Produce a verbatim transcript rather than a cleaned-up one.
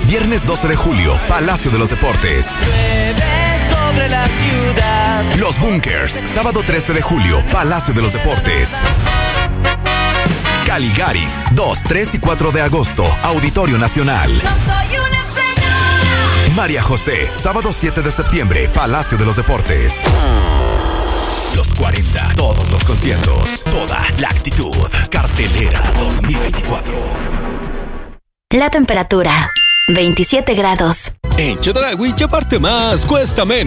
Viernes doce de julio, Palacio de los Deportes. Sobre la ciudad. Los Bunkers, sábado trece de julio, Palacio de los Deportes. Caligaris, dos, tres y cuatro de agosto, Auditorio Nacional. No soy una señora. María José, sábado siete de septiembre, Palacio de los Deportes. Los cuarenta, todos los conciertos, toda la actitud. Cartelera dos mil veinticuatro. La temperatura, veintisiete grados. En Chedraui, llevarte más cuesta menos.